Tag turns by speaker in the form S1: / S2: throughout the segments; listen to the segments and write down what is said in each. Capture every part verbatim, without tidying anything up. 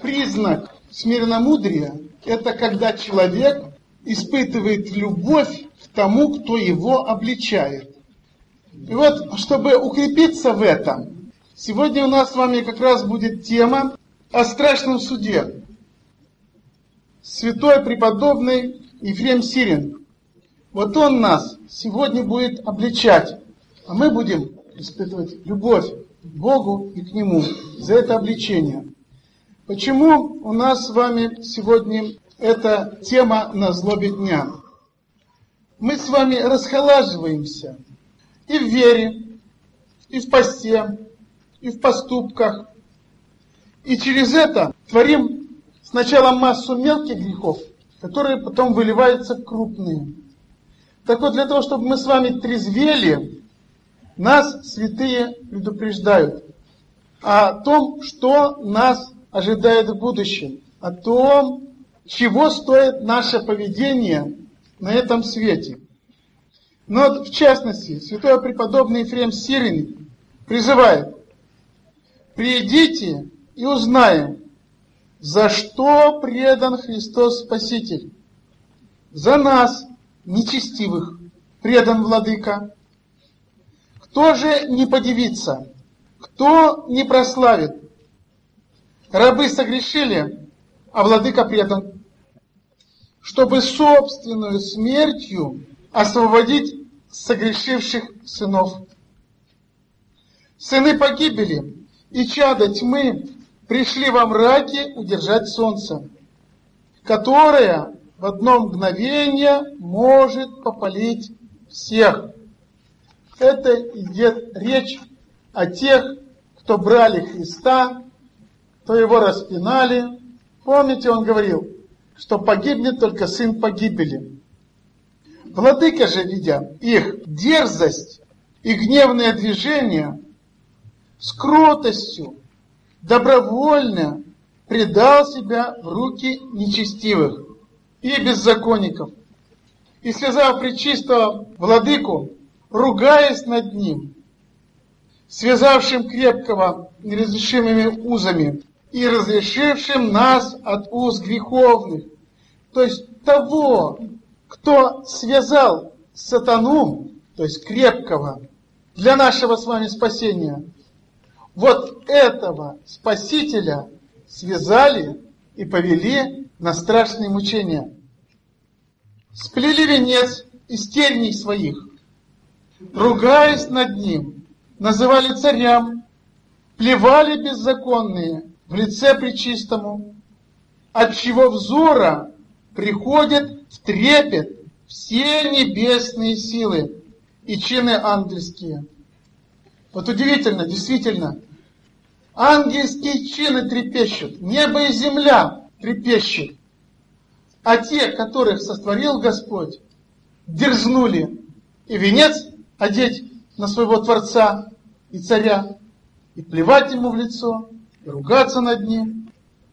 S1: Признак смиренномудрия – это когда человек испытывает любовь к тому, кто его обличает. И вот, чтобы укрепиться в этом, сегодня у нас с вами как раз будет тема о страшном суде. Святой преподобный Ефрем Сирин. Вот он нас сегодня будет обличать, а мы будем испытывать любовь к Богу и к Нему за это обличение. Почему у нас с вами сегодня эта тема на злобе дня? Мы с вами расхолаживаемся и в вере, и в посте, и в поступках. И через это творим сначала массу мелких грехов, которые потом выливаются в крупные. Так вот, для того, чтобы мы с вами трезвели, нас святые предупреждают о том, что нас ожидает в будущем, о том, чего стоит наше поведение на этом свете. Но вот, в частности, святой преподобный Ефрем Сирин призывает: «Придите и узнаем, за что предан Христос Спаситель. За нас, нечестивых, предан Владыка. Кто же не подивится, кто не прославит? Рабы согрешили, а Владыка предан, чтобы собственную смертью освободить согрешивших сынов. Сыны погибели и чада тьмы пришли во мраке удержать солнце, которое в одно мгновение может попалить всех». Это идет речь о тех, кто брали Христа, кто его распинали. Помните, он говорил, что погибнет только сын погибели. Владыка же, видя их дерзость и гневное движение, с кротостью добровольно предал себя в руки нечестивых и беззаконников. И связав пречистого Владыку, ругаясь над ним, связавшим крепкого неразрешимыми узами и разрешившим нас от уз греховных, то есть того, кто связал сатану, то есть крепкого, для нашего с вами спасения, вот этого Спасителя связали и повели на страшные мучения. Сплели венец из терний своих, ругаясь над ним, называли царям, плевали беззаконные в лице пречистому, от чего взора приходят в трепет все небесные силы и чины ангельские. Вот удивительно, действительно, ангельские чины трепещут, небо и земля трепещут, а те, которых сотворил Господь, дерзнули и венец одеть на своего Творца и Царя, и плевать ему в лицо, и ругаться над ним.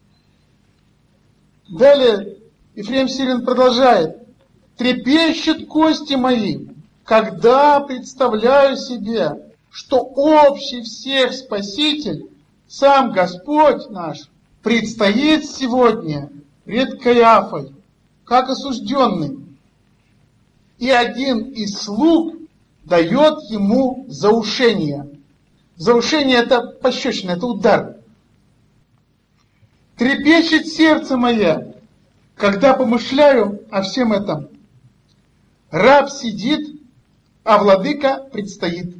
S1: Далее Ефрем Сирин продолжает: «Трепещут кости мои, когда представляю себе, что общий всех Спаситель, сам Господь наш, предстоит сегодня пред Каиафой, как осужденный, и один из слуг дает ему заушение». Заушение – это пощечина, это удар. «Трепещет сердце мое, когда помышляю о всем этом. Раб сидит, а владыка предстоит.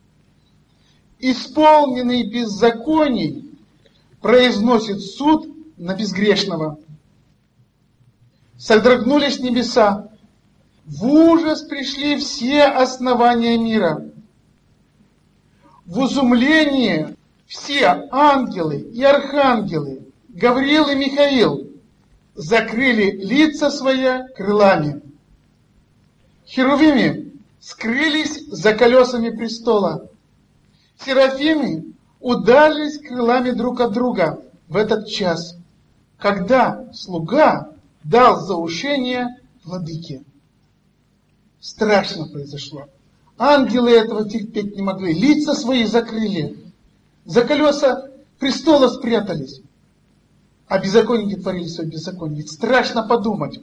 S1: Исполненный беззаконий произносит суд на безгрешного. Содрогнулись небеса, в ужас пришли все основания мира. В изумлении все ангелы и архангелы, Гавриил и Михаил, закрыли лица свои крылами. Херувимы скрылись за колесами престола. Серафимы удалились крылами друг от друга в этот час, когда слуга дал заушение владыке». Страшно произошло. Ангелы этого терпеть не могли, лица свои закрыли, за колеса престола спрятались. а беззаконники творили свое беззаконие. Ведь страшно подумать.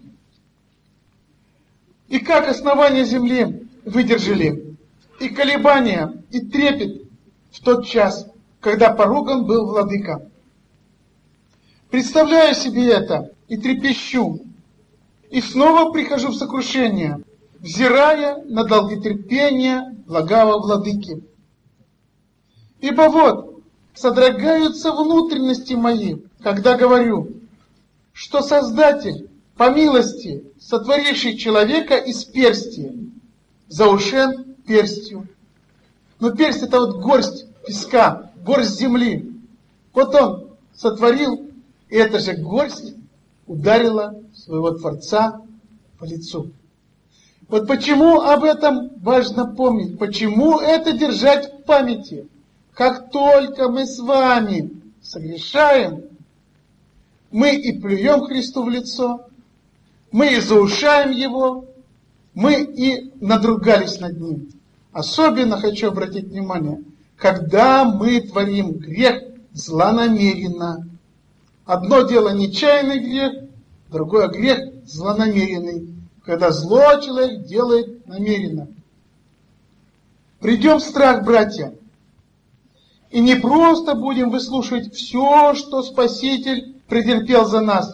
S1: И как основания земли выдержали и колебания, и трепет в тот час, когда поруган был владыка. Представляю себе это и трепещу, и снова прихожу в сокрушение, взирая на долготерпение благого владыки. Ибо вот, содрогаются внутренности мои, когда говорю, что Создатель, по милости, сотворивший человека из персти, заушен перстью. Но персть — это вот горсть песка, горсть земли. Вот он сотворил, и эта же горсть ударила своего Творца по лицу. Вот почему об этом важно помнить, почему это держать в памяти. Как только мы с вами согрешаем, мы и плюем Христу в лицо, мы и заушаем Его, мы и надругались над Ним. Особенно хочу обратить внимание, когда мы творим грех злонамеренно. Одно дело нечаянный грех, другое грех злонамеренный, когда зло человек делает намеренно. Придем в страх, братья, и не просто будем выслушивать все, что Спаситель претерпел за нас.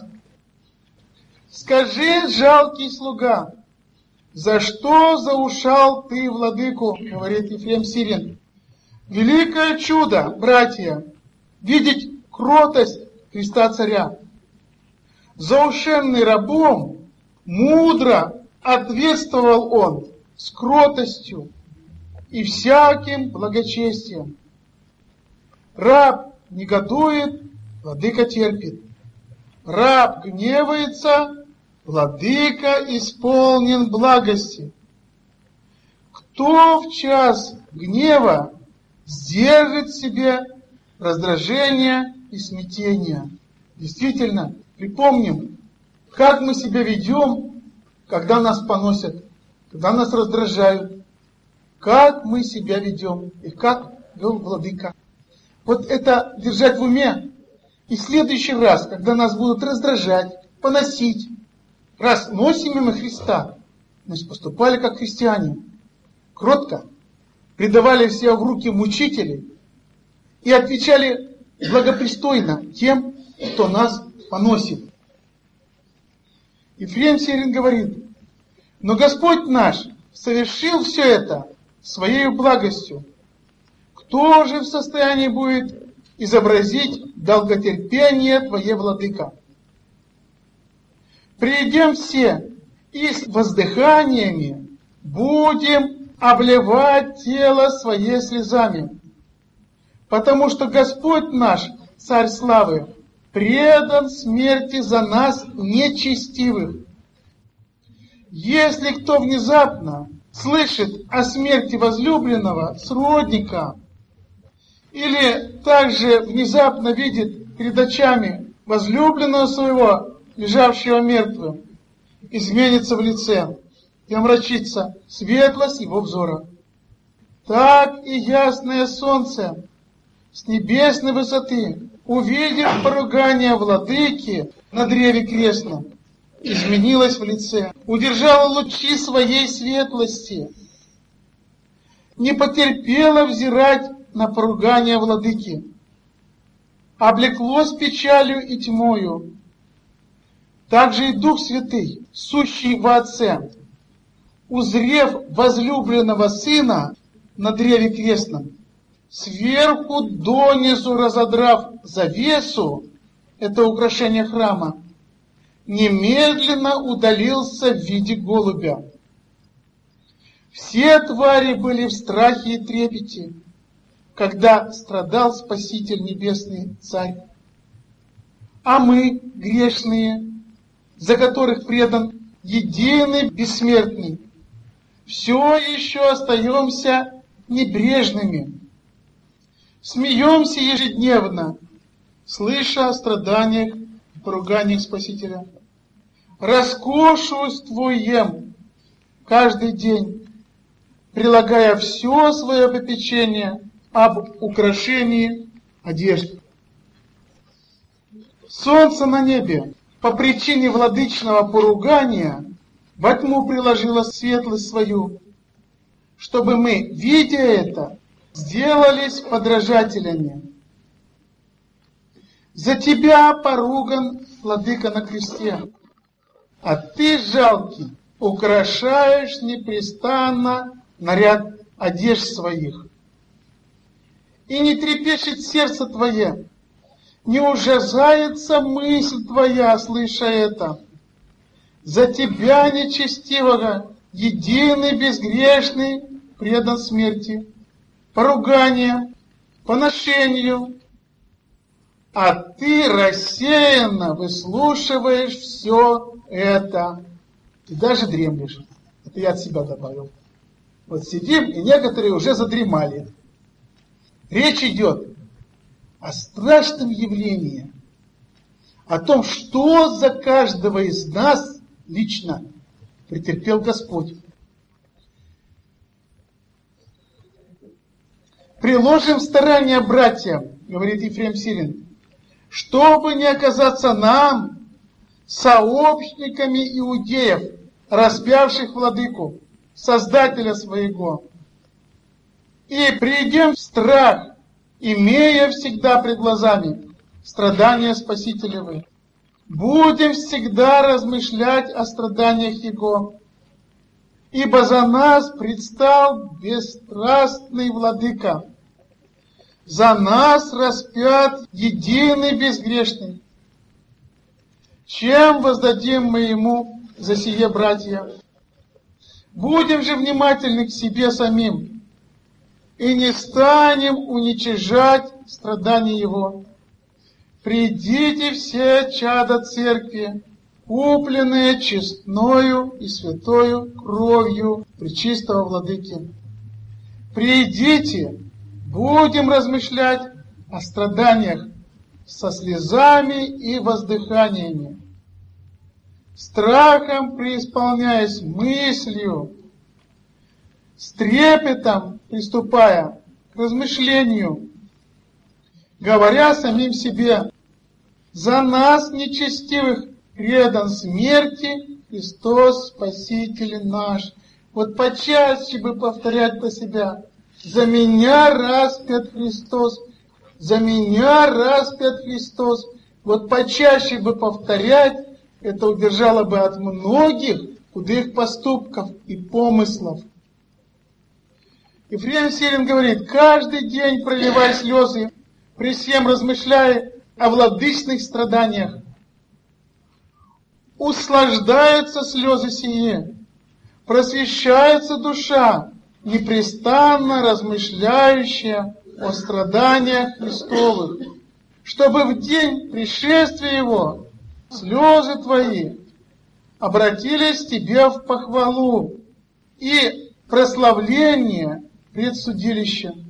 S1: Скажи, жалкий слуга, за что заушал ты владыку, говорит Ефрем Сирин. Великое чудо, братья, видеть кротость Христа Царя. Заушенный рабом, мудро ответствовал он с кротостью и всяким благочестием. Раб негодует, владыка терпит. Раб гневается, владыка исполнен благости. Кто в час гнева сдержит в себе раздражение и смятение? Действительно, припомним, как мы себя ведем, когда нас поносят, когда нас раздражают. Как мы себя ведем и как вел владыка. Вот это держать в уме. И в следующий раз, когда нас будут раздражать, поносить, раз носим мимо Христа, значит, поступали как христиане. Кротко, предавали себя в руки мучителей и отвечали благопристойно тем, кто нас поносит. Ефрем Сирин говорит, но Господь наш совершил все это своей благостью. Кто же в состоянии будет изобразить долготерпение Твое, владыка? Придем все и с воздыханиями будем обливать тело свое слезами, потому что Господь наш, Царь славы, предан смерти за нас нечестивых. Если кто внезапно слышит о смерти возлюбленного, сродника, или также внезапно видит перед очами возлюбленного своего, лежавшего мертвым, изменится в лице и омрачится светлость его взора. Так и ясное солнце с небесной высоты, увидев поругание владыки на древе крестном, изменилось в лице, удержало лучи своей светлости, не потерпело взирать на поругание владыки, облеклось печалью и тьмою. Также и Дух Святый, сущий во Отце, узрев возлюбленного Сына на древе крестном, сверху донизу разодрав завесу, это украшение храма, немедленно удалился в виде голубя. Все твари были в страхе и трепете, когда страдал Спаситель Небесный Царь. А мы, грешные, за которых предан единый бессмертный, все еще остаемся небрежными. Смеемся ежедневно, слыша о страданиях и поруганиях Спасителя. Роскошествуем каждый день, прилагая все свое попечение об украшении одежды. Солнце на небе по причине владычного поругания во тьму приложило светлость свою, чтобы мы, видя это, сделались подражателями. За тебя поруган владыка на кресте, а ты, жалкий, украшаешь непрестанно наряд одежд своих. И не трепещет сердце твое, не ужасается мысль твоя, слыша это. За тебя, нечестивого, единый безгрешный предан смерти, поруганию, поношению, а ты рассеянно выслушиваешь все это. Ты даже дремлешь. Это я от себя добавил. Вот сидим, и некоторые уже задремали. Речь идет о страшном явлении, о том, что за каждого из нас лично претерпел Господь. Приложим старания, братья, говорит Ефрем Сирин, чтобы не оказаться нам сообщниками иудеев, распявших владыку, Создателя своего. И придем в страх, имея всегда пред глазами страдания Спасителевы. Будем всегда размышлять о страданиях Его, ибо за нас предстал бесстрастный владыка, за нас распят единый безгрешный. Чем воздадим мы Ему за сие, братья? Будем же внимательны к себе самим, и не станем уничижать страдания Его. Придите все чада церкви, купленные честною и святою кровью пречистого владыки. Придите, будем размышлять о страданиях со слезами и воздыханиями, страхом преисполняясь мыслью, с трепетом приступая к размышлению, говоря самим себе: за нас, нечестивых, предан смерти Христос, Спаситель наш. Вот почаще бы повторять про себя: за меня распят Христос, за меня распят Христос. Вот почаще бы повторять, это удержало бы от многих худых поступков и помыслов. Ефрем Сирин говорит: каждый день проливай слезы, при всем размышляя о владычных страданиях. Услаждаются слезы сие, просвещается душа, непрестанно размышляющая о страданиях Христовых, чтобы в день пришествия Его слезы твои обратились тебе в похвалу и прославление пред судилищем.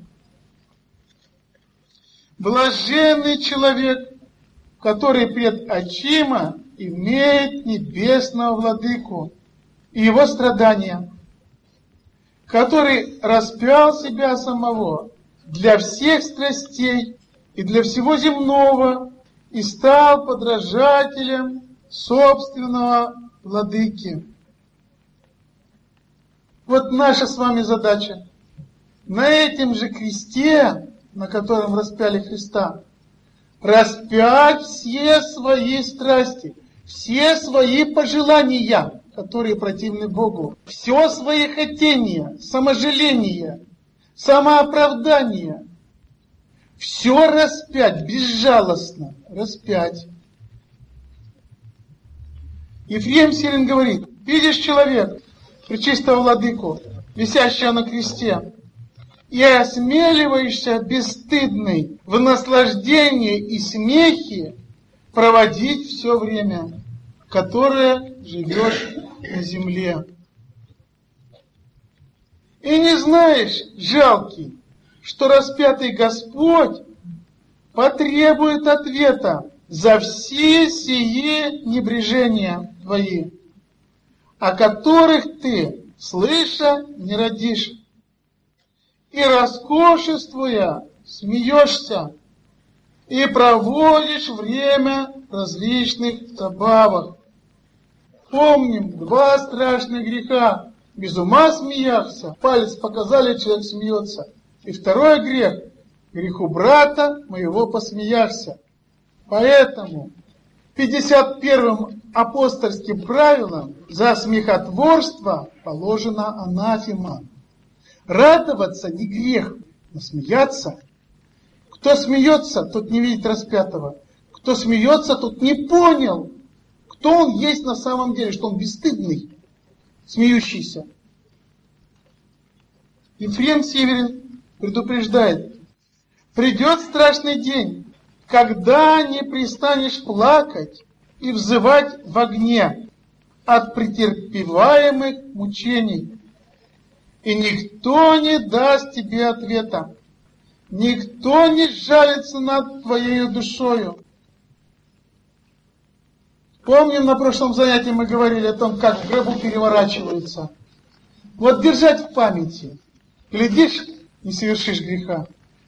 S1: Блаженный человек, который пред очима имеет небесного владыку и его страдания, который распял себя самого для всех страстей и для всего земного и стал подражателем собственного владыки. Вот наша с вами задача: на этом же кресте, на котором распяли Христа, распять все свои страсти, все свои пожелания, которые противны Богу, все свои хотения, саможаления, самооправдание, все распять, безжалостно распять. Ефрем Сирин говорит: видишь человек, пречистого владыку, висящего на кресте, и осмеливаешься бесстыдный в наслаждении и смехе проводить все время, которое живешь на земле. И не знаешь, жалкий, что распятый Господь потребует ответа за все сие небрежения твои, о которых ты, слыша, не родишь, и роскошествуя, смеешься, и проводишь время в различных забавах. Помним два страшных греха. Без ума смеяться, палец показали, человек смеется. И второй грех, греху брата моего посмеяшься. Поэтому пятьдесят первым апостольским правилом за смехотворство положена анафема. Радоваться не грех, но смеяться. Кто смеется, тот не видит распятого. Кто смеется, тот не понял, кто он есть на самом деле, что он бесстыдный, смеющийся. Ефрем Северин предупреждает: придет страшный день, когда не перестанешь плакать и взывать в огне от претерпеваемых мучений, и никто не даст тебе ответа, никто не сжалится над твоей душою. Помним, на прошлом занятии мы говорили о том, как в гробу переворачиваются. Вот держать в памяти. Глядишь, не совершишь греха.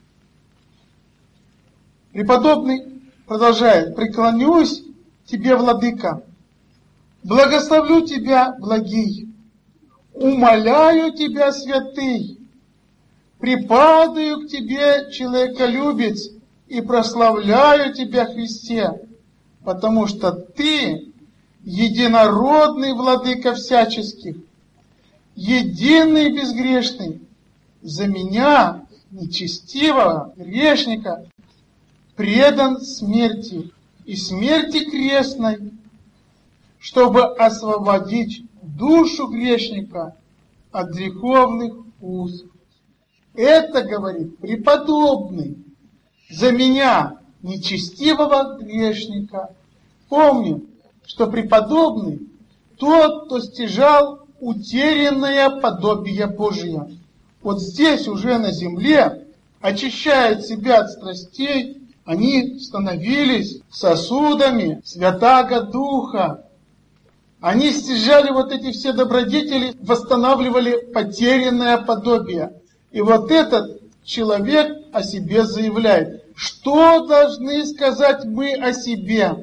S1: Преподобный продолжает: преклонюсь тебе, владыка, благословлю тебя, благий, умоляю тебя, святый, припадаю к тебе, человеколюбец, и прославляю тебя, Христе, потому что ты единородный владыка всяческих, единый безгрешный, за меня, нечестивого грешника, предан смерти и смерти крестной, чтобы освободить душу грешника от греховных уз. Это, говорит преподобный, за меня, нечестивого грешника. Помним, что преподобный тот, кто стяжал утерянное подобие Божие. Вот здесь уже на земле очищает себя от страстей, они становились сосудами Святаго Духа. Они стяжали вот эти все добродетели, восстанавливали потерянное подобие. И вот этот человек о себе заявляет: что должны сказать мы о себе?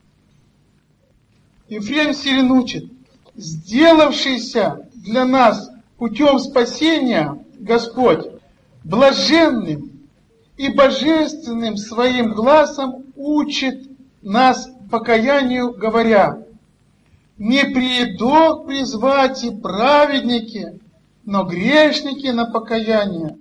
S1: Ефрем Сирин учит: сделавшийся для нас путем спасения Господь блаженным и божественным своим глазом учит нас покаянию, говоря: не приидут призвать и праведники, но грешники на покаяние.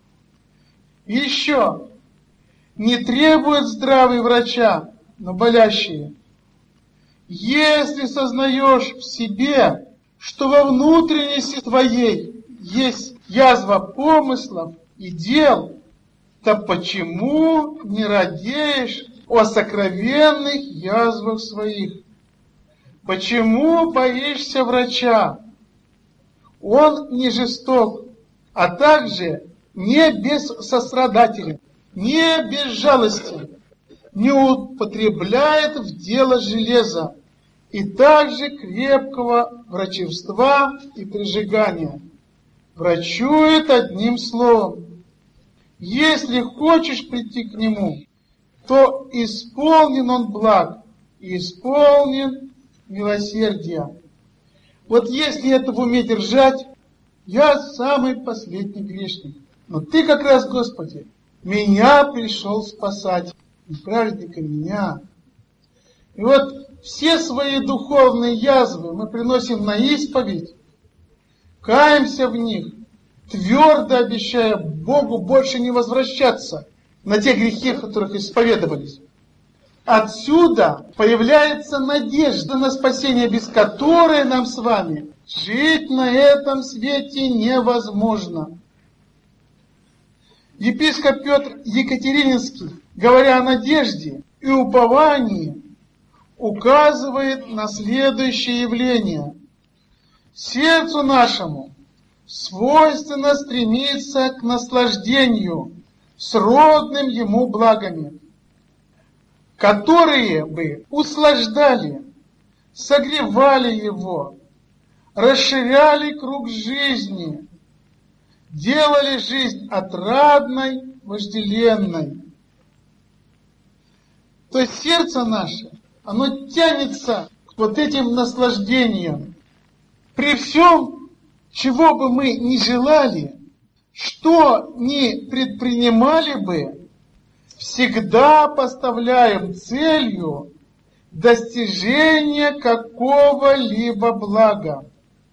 S1: Еще не требует здравый врача, но болящие. Если сознаешь в себе, что во внутренности твоей есть язва помыслов и дел, то почему не радеешь о сокровенных язвах своих? Почему боишься врача? Он не жесток, а также не бессострадателен, не безжалостен, не употребляет в дело железа и также крепкого врачевства и прижигания. Врачует одним словом. Если хочешь прийти к нему, то исполнен он благ и исполнен милосердия. Вот если это в уме держать, я самый последний грешник. Но ты как раз, Господи, меня пришел спасать, и праведника меня. И вот все свои духовные язвы мы приносим на исповедь, каемся в них, твердо обещая Богу больше не возвращаться на те грехи, которых исповедовались. Отсюда появляется надежда на спасение, без которой нам с вами жить на этом свете невозможно. Епископ Петр Екатерининский, говоря о надежде и уповании, указывает на следующее явление. Сердцу нашему свойственно стремиться к наслаждению сродным ему благами, которые бы услаждали, согревали его, расширяли круг жизни, делали жизнь отрадной, вожделенной. То есть сердце наше, оно тянется к вот этим наслаждениям. При всем, чего бы мы ни желали, что ни предпринимали бы, всегда поставляем целью достижение какого-либо блага.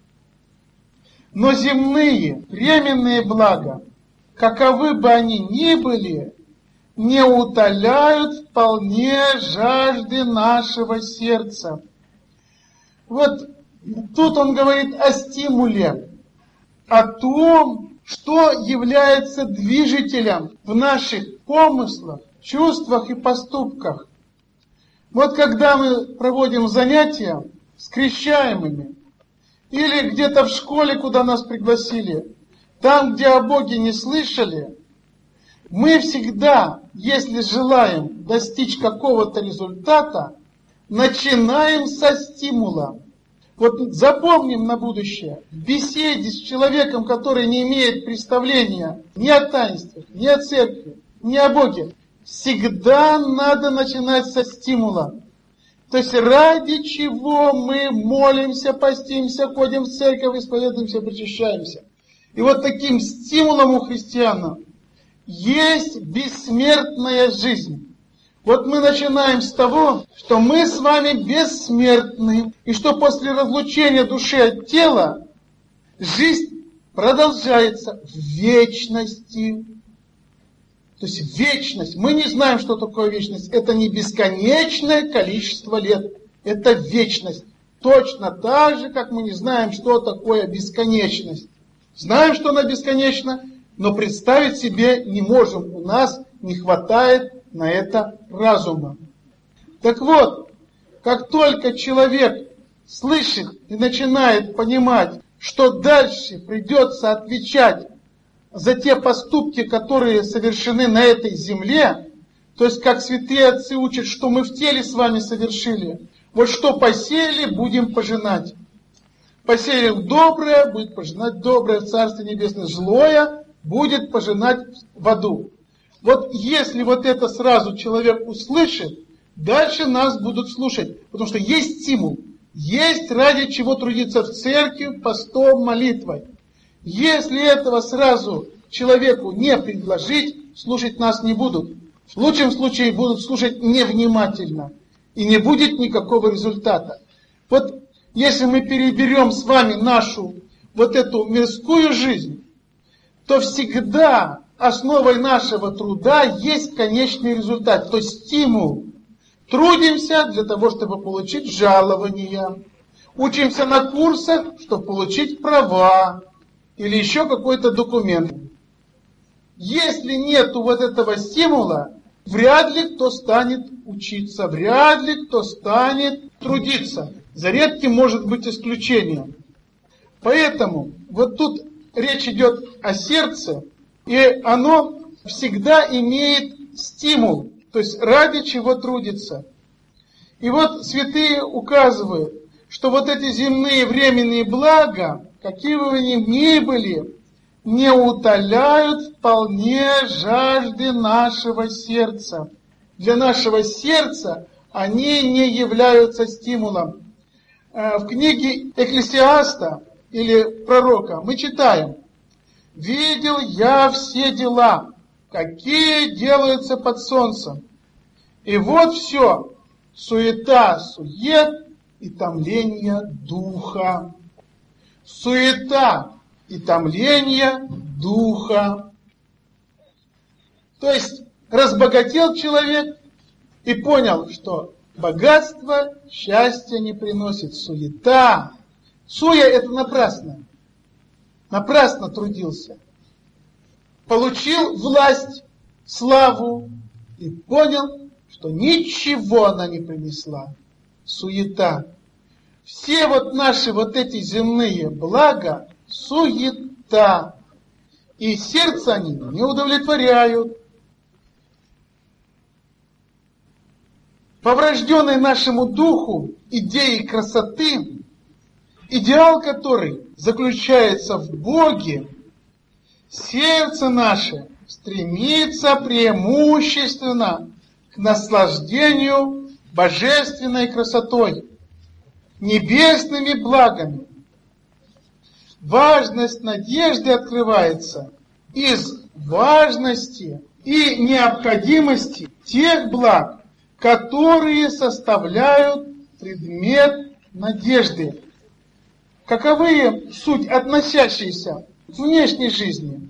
S1: Но земные, временные блага, каковы бы они ни были, не утоляют вполне жажды нашего сердца. Вот тут он говорит о стимуле, о том, что является движителем в наших помыслах, чувствах и поступках. Вот когда мы проводим занятия с крещаемыми, или где-то в школе, куда нас пригласили, там, где о Боге не слышали, мы всегда, если желаем достичь какого-то результата, начинаем со стимула. Вот запомним на будущее, в беседе с человеком, который не имеет представления ни о таинствах, ни о церкви, ни о Боге, всегда надо начинать со стимула. То есть ради чего мы молимся, постимся, ходим в церковь, исповедуемся, причащаемся. И вот таким стимулом у христиан есть бессмертная жизнь. Вот мы начинаем с того, что мы с вами бессмертны, и что после разлучения души от тела жизнь продолжается в вечности. То есть вечность. Мы не знаем, что такое вечность. Это не бесконечное количество лет. Это вечность. Точно так же, как мы не знаем, что такое бесконечность. Знаем, что она бесконечна, но представить себе не можем. У нас не хватает на это разума. Так вот, как только человек слышит и начинает понимать, что дальше придется отвечать за те поступки, которые совершены на этой земле, то есть как святые отцы учат, что мы в теле с вами совершили, вот что посеяли, будем пожинать. Посеял доброе, будет пожинать доброе, в Царстве Небесное, злое будет пожинать в аду. Вот если вот это сразу человек услышит, дальше нас будут слушать, потому что есть стимул, есть ради чего трудиться в церкви, постом, молитвой. Если этого сразу человеку не предложить, слушать нас не будут. В лучшем случае будут слушать невнимательно, и не будет никакого результата. Вот если мы переберем с вами нашу вот эту мирскую жизнь, то всегда основой нашего труда есть конечный результат, то есть стимул. Трудимся для того, чтобы получить жалования. Учимся на курсах, чтобы получить права или еще какой-то документ. Если нету вот этого стимула, вряд ли кто станет учиться, вряд ли кто станет трудиться. За редким может быть исключением. Поэтому вот тут речь идет о сердце, и оно всегда имеет стимул, то есть ради чего трудится. И вот святые указывают, что вот эти земные временные блага, какие бы они ни были, не утоляют вполне жажды нашего сердца. Для нашего сердца они не являются стимулом. В книге Экклесиаста или пророка мы читаем: «Видел я все дела, какие делаются под солнцем. И вот все, суета, сует и томление духа». Суета и томление духа. То есть разбогател человек и понял, что богатство счастья не приносит. Суета. Суя — это напрасно. Напрасно трудился. Получил власть, славу и понял, что ничего она не принесла. Суета. Все вот наши вот эти земные блага — суета. И сердце они не удовлетворяют. По врожденной нашему духу идеи красоты, идеал который заключается в Боге, сердце наше стремится преимущественно к наслаждению божественной красотой, небесными благами. Важность надежды открывается из важности и необходимости тех благ, которые составляют предмет надежды. Каковы суть, относящиеся к внешней жизни?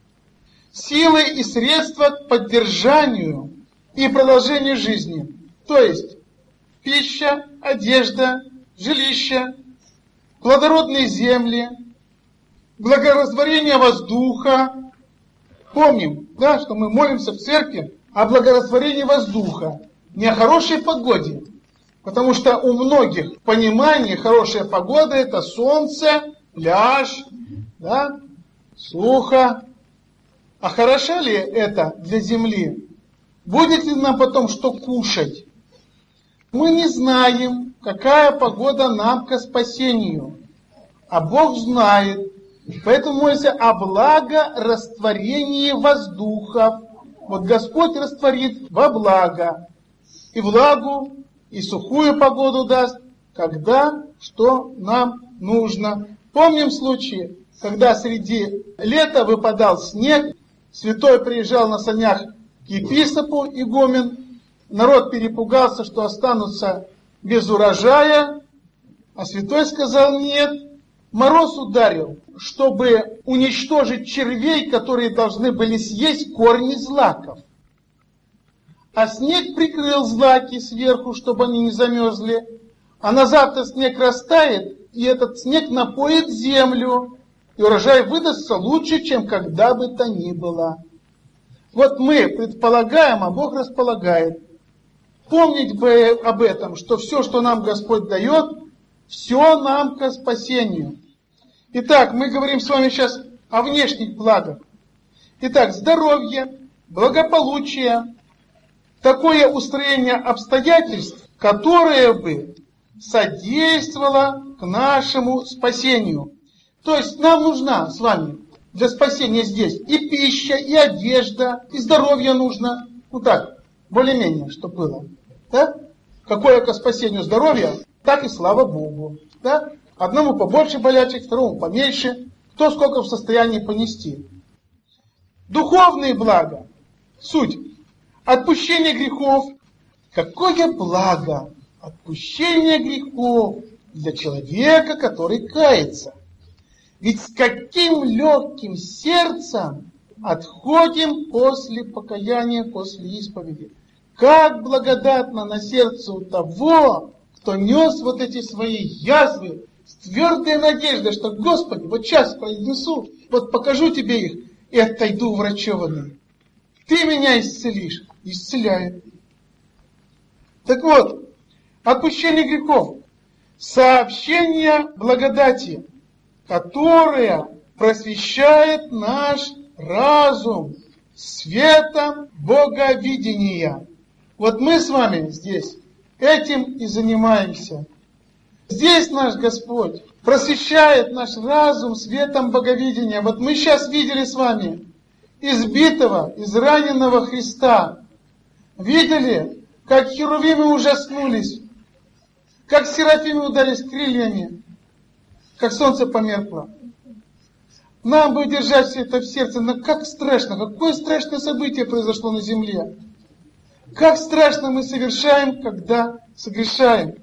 S1: Силы и средства к поддержанию и продолжению жизни, то есть пища, одежда, жилища, плодородные земли, благорастворение воздуха. Помним, да, что мы молимся в церкви о благорастворении воздуха, не о хорошей погоде. Потому что у многих в понимании хорошая погода — это солнце, пляж, да, сухо. А хороша ли это для земли? Будет ли нам потом что кушать? Мы не знаем, какая погода нам ко спасению. А Бог знает. Поэтому молимся о благорастворении воздухов. Вот Господь растворит во благо. И влагу, и сухую погоду даст, когда что нам нужно. Помним случай, когда среди лета выпадал снег, святой приезжал на санях к епископу игумен, народ перепугался, что останутся без урожая, а святой сказал: нет, мороз ударил, чтобы уничтожить червей, которые должны были съесть корни злаков. А снег прикрыл злаки сверху, чтобы они не замерзли. А на завтра снег растает, и этот снег напоит землю. И урожай выдастся лучше, чем когда бы то ни было. Вот мы предполагаем, а Бог располагает. Помнить бы об этом, что все, что нам Господь дает, все нам ко спасению. Итак, мы говорим с вами сейчас о внешних благах. Итак, здоровье, благополучие, такое устроение обстоятельств, которое бы содействовало к нашему спасению. То есть нам нужна с вами для спасения здесь и пища, и одежда, и здоровье нужно. Ну так, более-менее, что было. Да? Какое ко спасению здоровье, так и слава Богу. Да? Одному побольше болячек, второму поменьше. Кто сколько в состоянии понести. Духовные блага. Суть. Отпущение грехов. Какое благо отпущение грехов для человека, который кается. Ведь с каким легким сердцем отходим после покаяния, после исповеди. Как благодатно на сердце у того, кто нес вот эти свои язвы с твердой надеждой, что: Господи, вот сейчас произнесу, вот покажу тебе их и отойду врачеванный. Ты меня исцелишь. Исцеляет. Так вот, отпущение грехов, сообщение благодати, которое просвещает наш разум светом боговидения. Вот мы с вами здесь этим и занимаемся. Здесь наш Господь просвещает наш разум светом боговидения. Вот мы сейчас видели с вами избитого, израненного Христа. Видели, как херувимы ужаснулись, как серафимы ударились крыльями, как солнце померкло. Нам бы держать все это в сердце, но как страшно, какое страшное событие произошло на земле. Как страшно мы совершаем, когда согрешаем.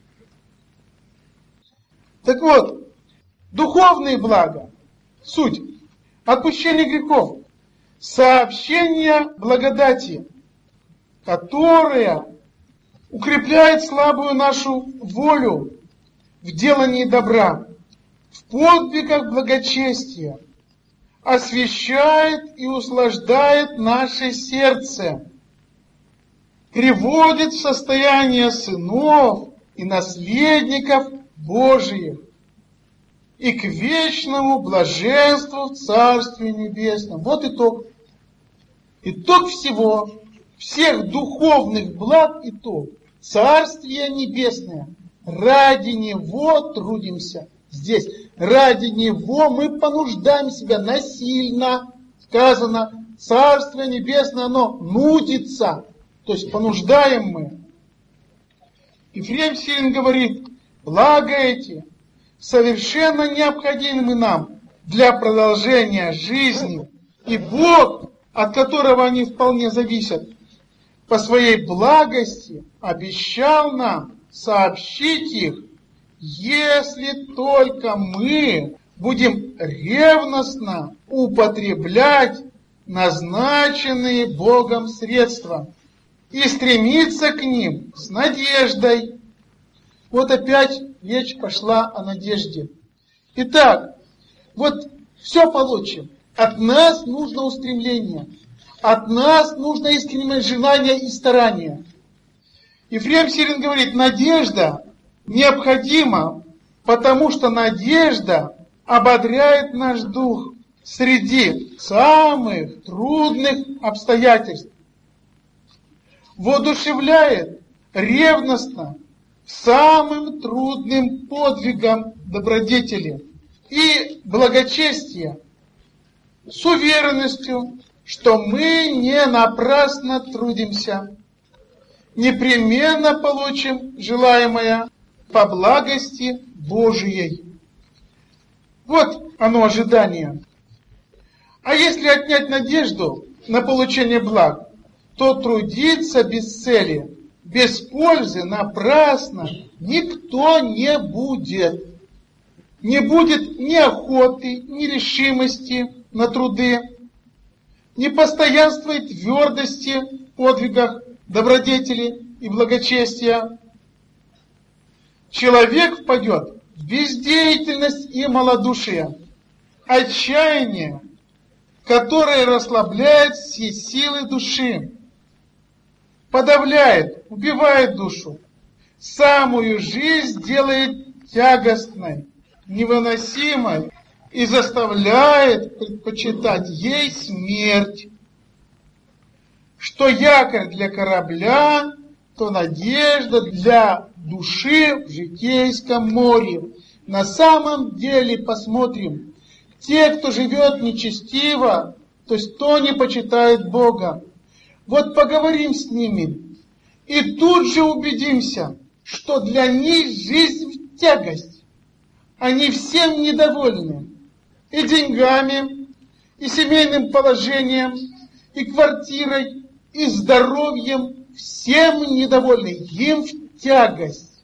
S1: Так вот, духовные блага, суть, отпущение грехов, сообщение благодати, которая укрепляет слабую нашу волю в делании добра, в подвигах благочестия, освящает и услаждает наше сердце, приводит в состояние сынов и наследников Божиих и к вечному блаженству в Царстве Небесном. Вот итог. Итог всего, всех духовных благ итог. Царствие Небесное. Ради Него трудимся здесь. Ради Него мы понуждаем себя насильно. Сказано, Царствие Небесное, оно нудится. то есть понуждаем мы. Ефрем Сирин говорит, благо эти совершенно необходимы нам для продолжения жизни, и Бог, от которого они вполне зависят, по своей благости обещал нам сообщить их, если только мы будем ревностно употреблять назначенные Богом средства и стремиться к ним с надеждой. Вот опять речь пошла о надежде. Итак, вот все получим. От нас нужно устремление. От нас нужно искреннее желание и старание. Ефрем Сирин говорит, надежда необходима, потому что надежда ободряет наш дух среди самых трудных обстоятельств, воодушевляет ревностно самым трудным подвигом добродетели и благочестия, с уверенностью, что мы не напрасно трудимся, непременно получим желаемое по благости Божией. Вот оно ожидание. А если отнять надежду на получение благ, то трудиться без цели, без пользы, напрасно никто не будет. Не будет ни охоты, ни решимости на труды, ни постоянства и твердости в подвигах добродетели и благочестия. Человек впадет в бездеятельность и малодушие, отчаяние, которое расслабляет все силы души, подавляет, убивает душу, самую жизнь делает тягостной, невыносимой и заставляет предпочитать ей смерть. Что якорь для корабля, то надежда для души в житейском море. На самом деле, посмотрим, те, кто живет нечестиво, то есть кто не почитает Бога, вот поговорим с ними, и тут же убедимся, что для них жизнь в тягость. Они всем недовольны, и деньгами, и семейным положением, и квартирой, и здоровьем, всем недовольны, им в тягость.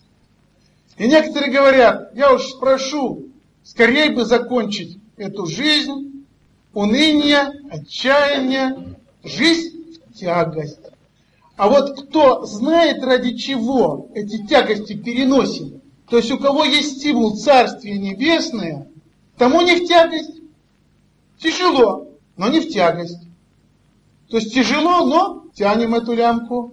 S1: И некоторые говорят, я уж прошу, скорее бы закончить эту жизнь, уныние, отчаяние, жизнь в тягость. А вот кто знает, ради чего эти тягости переносим, то есть у кого есть стимул Царствие Небесное, тому не в тягость. Тяжело, но не в тягость. То есть тяжело, но тянем эту лямку.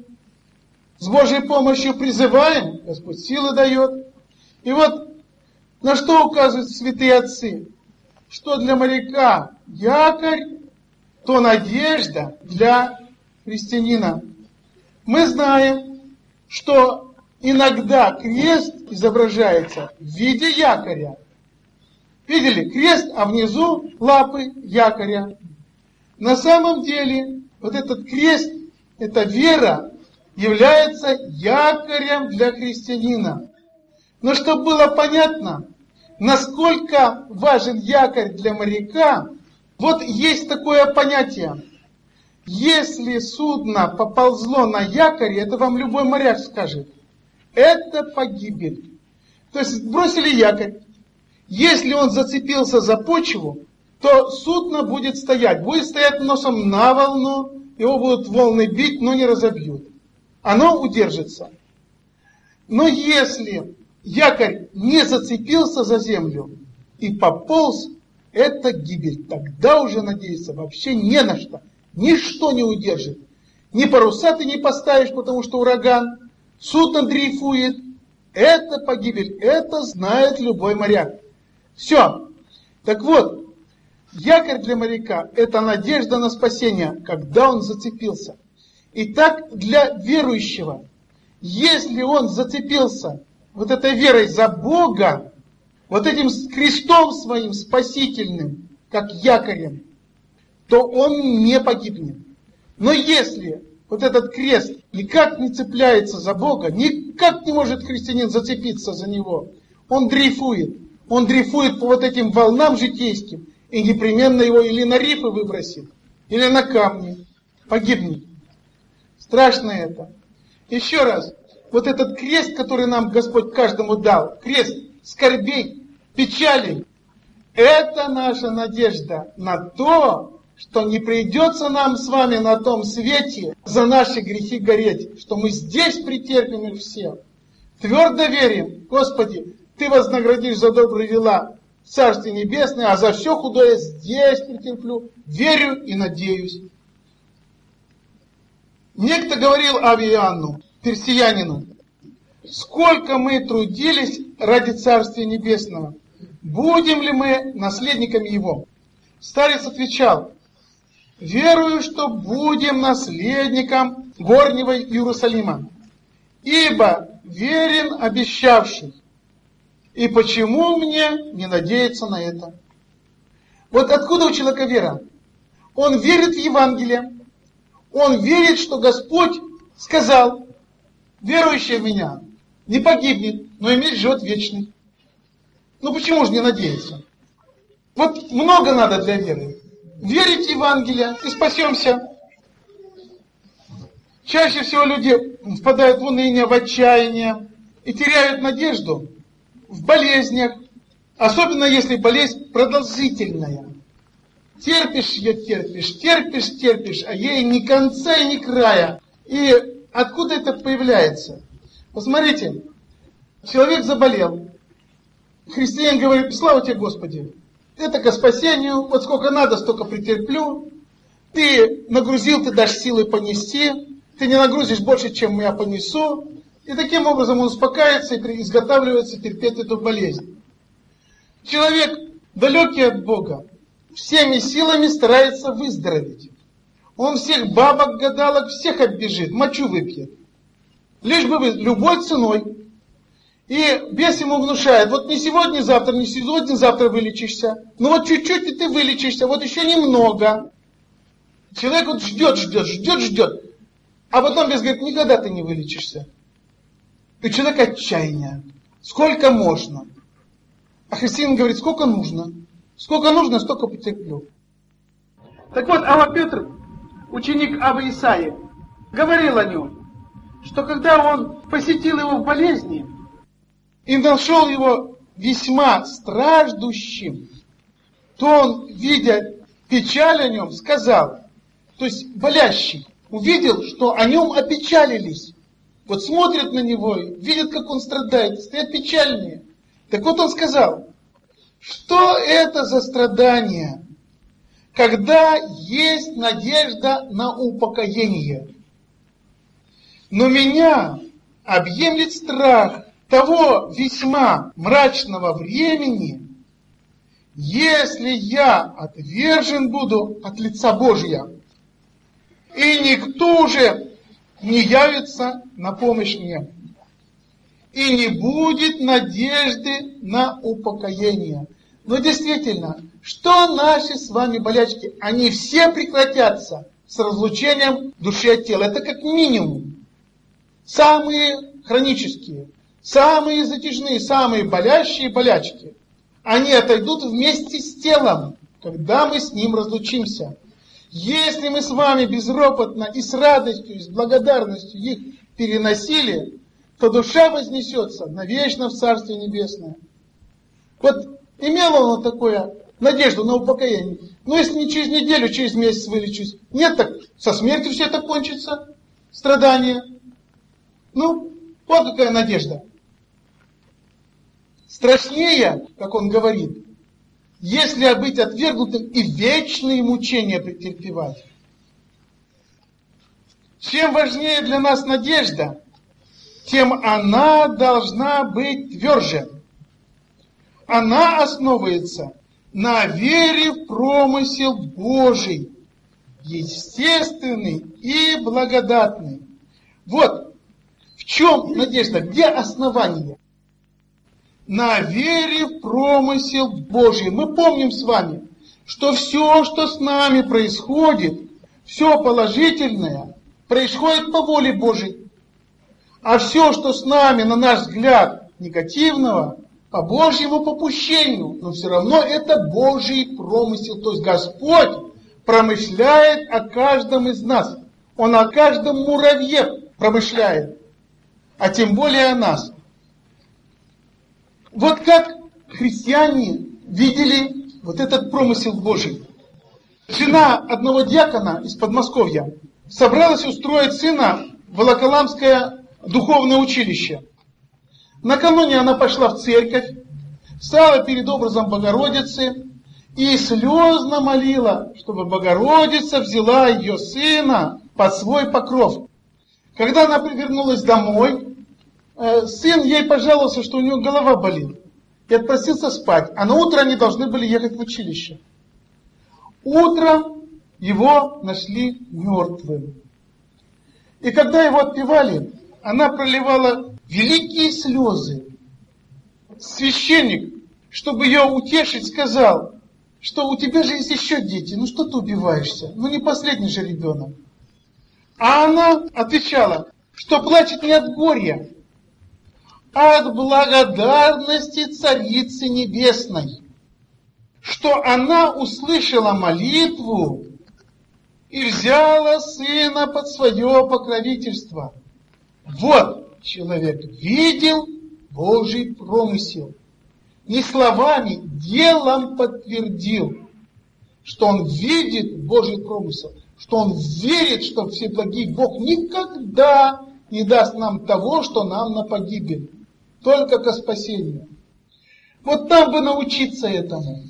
S1: С Божьей помощью призываем, Господь силы дает. И вот на что указывают святые отцы? Что для моряка якорь, то надежда для христианина. Мы знаем, что иногда крест изображается в виде якоря. Видели? Крест, а внизу лапы якоря. На самом деле, вот этот крест, эта вера, является якорем для христианина. Но чтобы было понятно, насколько важен якорь для моряка, вот есть такое понятие. Если судно поползло на якоре, это вам любой моряк скажет, это погибель. То есть бросили якорь. Если он зацепился за почву, то судно будет стоять. Будет стоять носом на волну, его будут волны бить, но не разобьют. Оно удержится. Но если якорь не зацепился за землю и пополз, это гибель. Тогда уже надеяться вообще не на что. Ничто не удержит. Ни паруса ты не поставишь, потому что ураган. Судно дрейфует. Это погибель. Это знает любой моряк. Все. Так вот, якорь для моряка – это надежда на спасение, когда он зацепился. Итак, для верующего, если он зацепился вот этой верой за Бога, вот этим крестом своим спасительным, как якорем, то он не погибнет. Но если вот этот крест никак не цепляется за Бога, никак не может христианин зацепиться за него. Он дрейфует. Он дрейфует по вот этим волнам житейским и непременно его или на рифы выбросит, или на камни. Погибнет. Страшно это. Еще раз. Вот этот крест, который нам Господь каждому дал, крест скорбей, печалей, это наша надежда на то, что не придется нам с вами на том свете за наши грехи гореть, что мы здесь претерпим их все. Твердо верим, Господи, Ты вознаградишь за добрые дела в Царстве Небесное, а за все худое здесь претерплю, верю и надеюсь. Некто говорил Авиану, персиянину: сколько мы трудились ради Царствия Небесного, будем ли мы наследниками его? Старец отвечал: верую, что будем наследником горнего Иерусалима, ибо верен обещавший. И почему мне не надеяться на это? Вот откуда у человека вера? Он верит в Евангелие, он верит, что Господь сказал: верующий в меня не погибнет, но имеет живот вечный. Ну почему же не надеяться? Вот много надо для веры. Верить в Евангелие и спасемся. Чаще всего люди впадают в уныние, в отчаяние и теряют надежду в болезнях, особенно если болезнь продолжительная. Терпишь ее, терпишь, терпишь, терпишь, а ей ни конца и ни края. И откуда это появляется? Посмотрите, человек заболел. Христианин говорит: слава тебе, Господи, это ко спасению, вот сколько надо, столько претерплю. Ты нагрузил, ты дашь силы понести, ты не нагрузишь больше, чем я понесу. И таким образом он успокаивается и изготавливается терпеть эту болезнь. Человек, далекий от Бога, всеми силами старается выздороветь. Он всех бабок, гадалок, всех оббежит, мочу выпьет. Лишь бы вы, любой ценой. И бес ему внушает: вот не сегодня, завтра, не сегодня, завтра вылечишься. Ну вот чуть-чуть и ты вылечишься, вот еще немного. Человек вот ждет, ждет, ждет, ждет. А потом бес говорит: никогда ты не вылечишься. И человек отчаяние. Сколько можно? А христианин говорит: сколько нужно. Сколько нужно, столько потерплю. Так вот, Авва Петр, ученик Аввы Исаии, говорил о нем, что когда он посетил его в болезни и нашел его весьма страждущим, то он, видя печаль о нем, сказал, то есть болящий, увидел, что о нем опечалились. Вот смотрят на него, видят, как он страдает, стоят печальные. Так вот он сказал: что это за страдания, когда есть надежда на упокоение? Но меня объемлет страх того весьма мрачного времени, если я отвержен буду от лица Божия, и никто уже не явится на помощь мне, и не будет надежды на упокоение. Но действительно, что наши с вами болячки? Они все прекратятся с разлучением души от тела. Это как минимум. Самые хронические, самые затяжные, самые болящие болячки, они отойдут вместе с телом, когда мы с ним разлучимся. Если мы с вами безропотно и с радостью, и с благодарностью их переносили, то душа вознесется навечно в Царствие Небесное. Вот имел он вот такую надежду на упокоение. Но если не через неделю, через месяц вылечусь. Нет, так со смертью все это кончится. Страдания. Ну, вот какая надежда. Страшнее, как он говорит, если быть отвергнутым и вечные мучения претерпевать. Чем важнее для нас надежда, тем она должна быть тверже. Она основывается на вере в промысел Божий, естественный и благодатный. Вот в чем надежда, где основание? На вере в промысел Божий. Мы помним с вами, что все, что с нами происходит, все положительное, происходит по воле Божией. А все, что с нами, на наш взгляд, негативного, по Божьему попущению, но все равно это Божий промысел. То есть Господь промышляет о каждом из нас. Он о каждом муравье промышляет, а тем более о нас. Вот как христиане видели вот этот промысел Божий. Жена одного диакона из Подмосковья собралась устроить сына в Волоколамское духовное училище. Накануне она пошла в церковь, стала перед образом Богородицы и слезно молила, чтобы Богородица взяла ее сына под свой покров. Когда она вернулась домой, сын ей пожаловался, что у него голова болит, и отпросился спать, а на утро они должны были ехать в училище. Утром его нашли мертвым. И когда его отпевали, она проливала великие слезы. Священник, чтобы ее утешить, сказал, что у тебя же есть еще дети, ну что ты убиваешься? Ну не последний же ребенок. А она отвечала, что плачет не от горя, а от благодарности Царицы Небесной, что она услышала молитву и взяла сына под свое покровительство. Вот человек видел Божий промысел. Не словами, делом подтвердил, что он видит Божий промысел, что он верит, что Всеблагий Бог никогда не даст нам того, что нам на погибель, только ко спасению. Вот там бы научиться этому.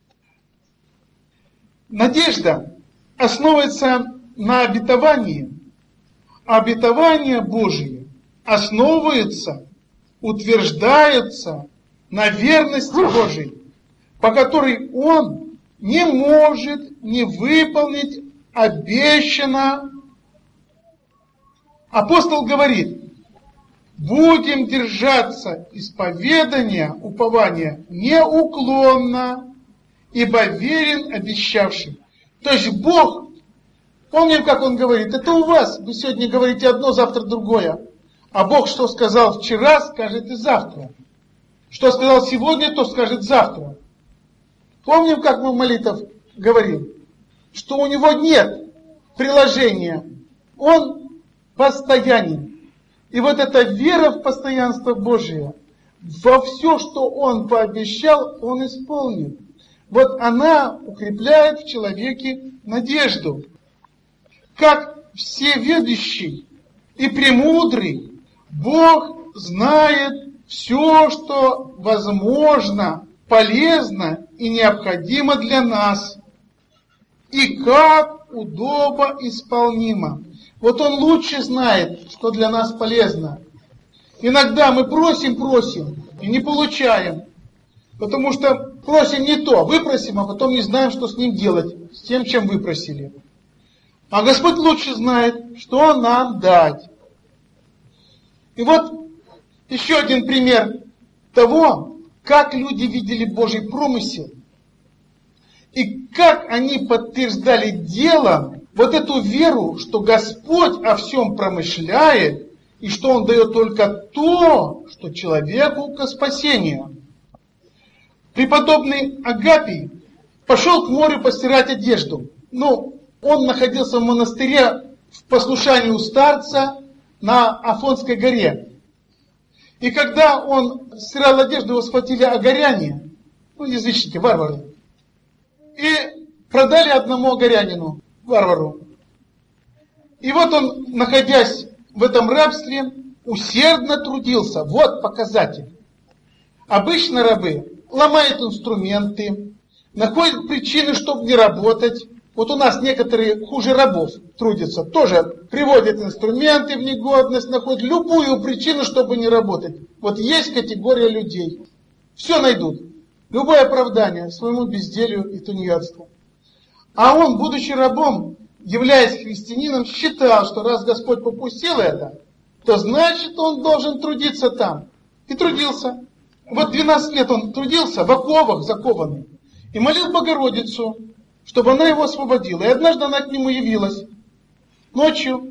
S1: Надежда основывается на обетовании. Обетования Божьи основываются, утверждаются на верности Божией, по которой Он не может не выполнить обещанное. Апостол говорит, будем держаться исповедания, упования неуклонно, ибо верен обещавший. То есть Бог, помним, как Он говорит, это у вас, вы сегодня говорите одно, завтра другое. А Бог что сказал вчера, скажет и завтра. Что сказал сегодня, то скажет завтра. Помним, как мы в молитвах говорим, что у Него нет приложения. Он постоянен. И вот эта вера в постоянство Божие, во все, что Он пообещал, Он исполнит. Вот она укрепляет в человеке надежду. Как всеведущий и премудрый, Бог знает все, что возможно, полезно и необходимо для нас. И как удобно исполнимо. Вот Он лучше знает, что для нас полезно. Иногда мы просим, просим и не получаем. Потому что просим не то, выпросим, а потом не знаем, что с ним делать, с тем, чем выпросили. А Господь лучше знает, что нам дать. И вот еще один пример того, как люди видели Божий промысел, и как они подтверждали делом вот эту веру, что Господь о всем промышляет, и что Он дает только то, что человеку ко спасению. Преподобный Агапий пошел к морю постирать одежду. Но он находился в монастыре в послушании у старца на Афонской горе. И когда он стирал одежду, его схватили агаряне, ну, язычники, варвары, и продали одному агарянину, варвару. И вот он, находясь в этом рабстве, усердно трудился. Вот показатель. Обычно рабы ломают инструменты, находят причины, чтобы не работать. Вот у нас некоторые хуже рабов трудятся, тоже приводят инструменты в негодность, находят любую причину, чтобы не работать. Вот есть категория людей. Все найдут. Любое оправдание своему безделью и тунеядству. А он, будучи рабом, являясь христианином, считал, что раз Господь попустил это, то значит он должен трудиться там. И трудился. Вот двенадцать лет он трудился в оковах закованный. И молил Богородицу, чтобы она его освободила. И однажды она к нему явилась ночью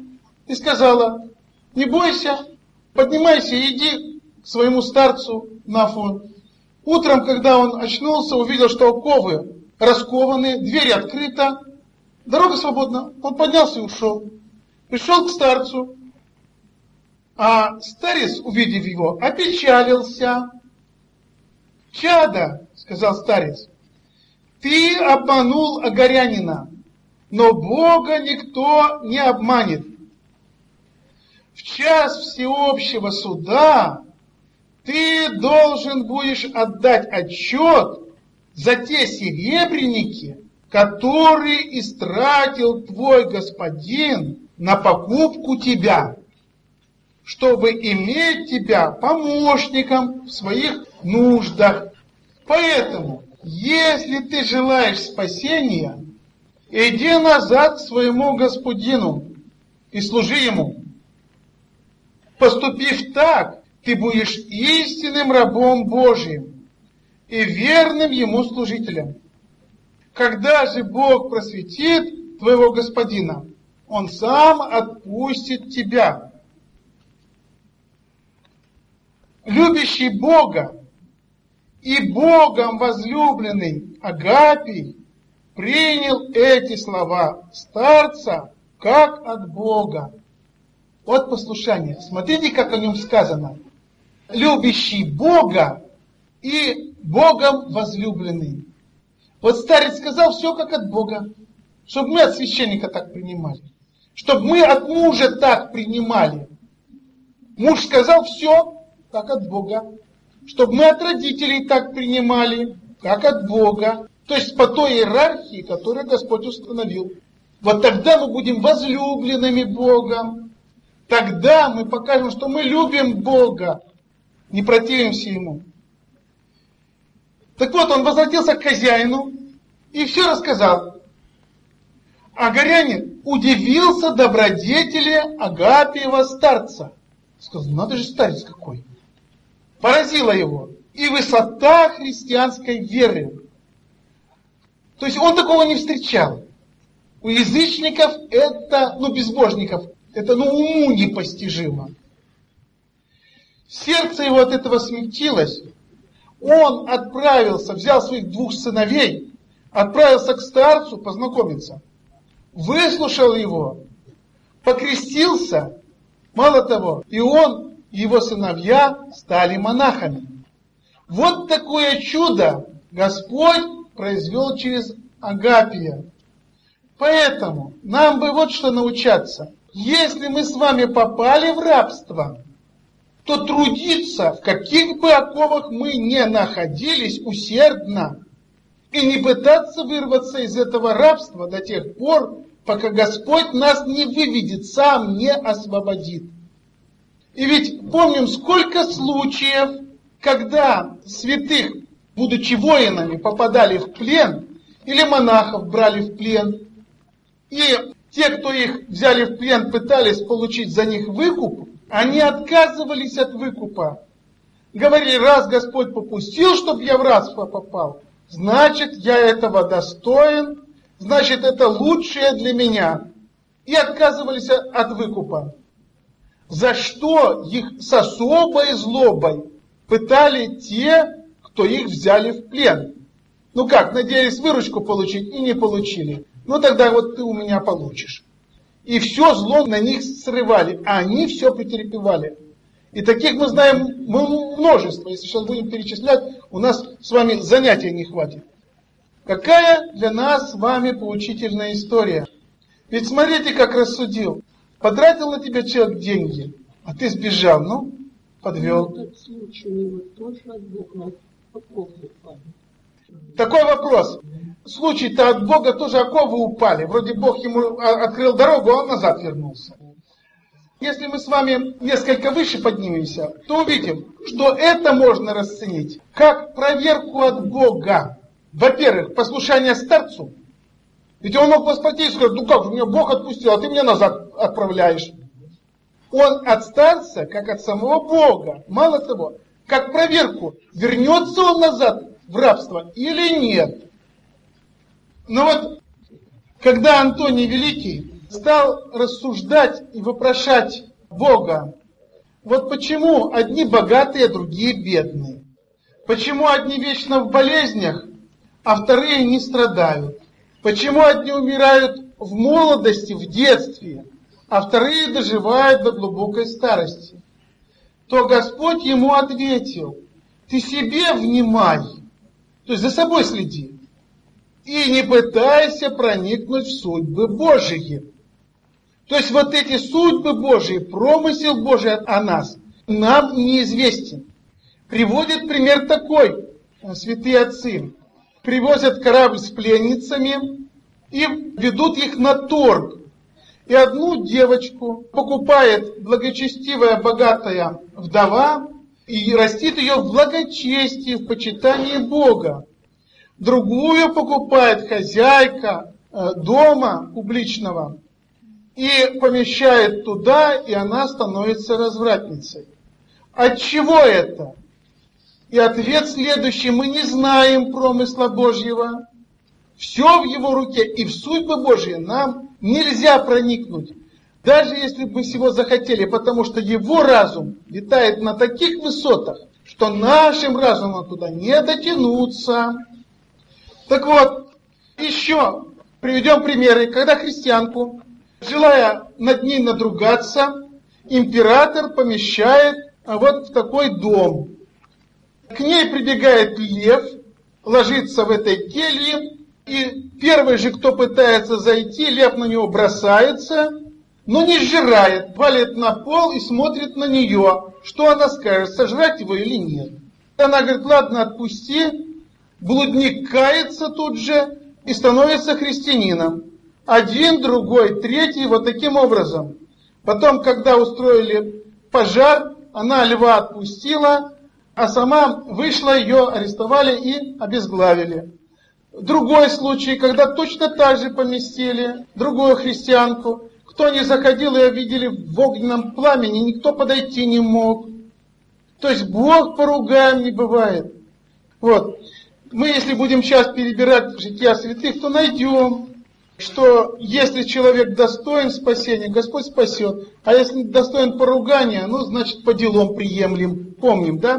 S1: и сказала: не бойся, поднимайся и иди к своему старцу на Афон. Утром, когда он очнулся, увидел, что оковы раскованы, дверь открыта, дорога свободна. Он поднялся и ушел. Пришел к старцу, а старец, увидев его, опечалился. «Чадо, — сказал старец, — ты обманул агарянина, но Бога никто не обманет. В час всеобщего суда ты должен будешь отдать отчет за те серебряники, которые истратил твой господин на покупку тебя, чтобы иметь тебя помощником в своих нуждах. Поэтому, если ты желаешь спасения, иди назад к своему господину и служи ему. Поступив так, ты будешь истинным рабом Божиим и верным ему служителем. Когда же Бог просветит твоего господина, он сам отпустит тебя». Любящий Бога и Богом возлюбленный Агапий принял эти слова старца как от Бога. Вот послушание. Смотрите, как о нем сказано. Любящий Бога и Богом возлюбленный. Вот старец сказал все как от Бога. Чтобы мы от священника так принимали. Чтобы мы от мужа так принимали. Муж сказал все как от Бога. Чтобы мы от родителей так принимали, как от Бога. То есть по той иерархии, которую Господь установил. Вот тогда мы будем возлюбленными Богом. Тогда мы покажем, что мы любим Бога, не противимся Ему. Так вот, он возвратился к хозяину и все рассказал. Агарянин удивился добродетели Агапиева старца. Сказал: надо же, старец какой. Поразило его и высота христианской веры. То есть он такого не встречал. У язычников это, ну, безбожников, это, ну, уму непостижимо. Сердце его от этого смягчилось. Он отправился, взял своих двух сыновей, отправился к старцу познакомиться. Выслушал его, покрестился. Мало того, и он, и его сыновья стали монахами. Вот такое чудо Господь произвел через Агапия. Поэтому нам бы вот что научаться. Если мы с вами попали в рабство, то трудиться, в каких бы оковах мы ни находились, усердно. И не пытаться вырваться из этого рабства до тех пор, пока Господь нас не выведет, сам не освободит. И ведь помним, сколько случаев, когда святых, будучи воинами, попадали в плен, или монахов брали в плен, и те, кто их взяли в плен, пытались получить за них выкуп, они отказывались от выкупа. Говорили: раз Господь попустил, чтобы я в рабство попал, значит, я этого достоин, значит, это лучшее для меня. И отказывались от выкупа. За что их с особой злобой пытали те, кто их взяли в плен. Ну как, надеялись выручку получить и не получили. Ну тогда вот ты у меня получишь. И все зло на них срывали, а они все претерпевали. И таких мы знаем множество. Если сейчас будем перечислять, у нас с вами занятия не хватит. Какая для нас с вами поучительная история. Ведь смотрите, как рассудил. Потратил на тебя человек деньги, а ты сбежал, ну, подвел. Такой вопрос. Случай-то от Бога тоже оковы упали. Вроде Бог ему открыл дорогу, а он назад вернулся. Если мы с вами несколько выше поднимемся, то увидим, что это можно расценить как проверку от Бога. Во-первых, послушание старцу. Ведь он мог восплатить и сказать: ну как же, меня Бог отпустил, а ты меня назад отправляешь. Он от старца, как от самого Бога. Мало того, как проверку, вернется он назад в рабство или нет. Но вот, когда Антоний Великий стал рассуждать и вопрошать Бога. Вот почему одни богатые, а другие бедные? Почему одни вечно в болезнях, а вторые не страдают? Почему одни умирают в молодости, в детстве, а вторые доживают до глубокой старости? То Господь ему ответил: ты себе внимай, то есть за собой следи, и не пытайся проникнуть в судьбы Божьи. То есть вот эти судьбы Божьи, промысел Божий о нас нам неизвестен. Приводит пример такой святые отцы. Привозят корабль с пленницами и ведут их на торг. И одну девочку покупает благочестивая, богатая вдова и растит ее в благочестии, в почитании Бога. Другую покупает хозяйка дома публичного и помещает туда, и она становится развратницей. От чего это? И ответ следующий: мы не знаем промысла Божьего. Все в его руке, и в судьбы Божьи нам нельзя проникнуть, даже если бы всего захотели, потому что его разум витает на таких высотах, что нашим разумом туда не дотянуться. Так вот, еще приведем примеры, когда христианку, желая над ней надругаться, император помещает вот в такой дом. К ней прибегает лев, ложится в этой келье, и первый же, кто пытается зайти, лев на него бросается, но не сжирает, валит на пол и смотрит на нее, что она скажет, сожрать его или нет. Она говорит: ладно, отпусти. Блудник кается тут же и становится христианином. Один, другой, третий, вот таким образом. Потом, когда устроили пожар, она льва отпустила, а сама вышла, ее арестовали и обезглавили. Другой случай, когда точно так же поместили другую христианку. Кто не заходил, ее видели в огненном пламени, никто подойти не мог. То есть Бог поругаем не бывает. Вот. Мы, если будем сейчас перебирать жития святых, то найдем, что если человек достоин спасения, Господь спасет. А если достоин поругания, ну, значит, по делам приемлем. Помним, да?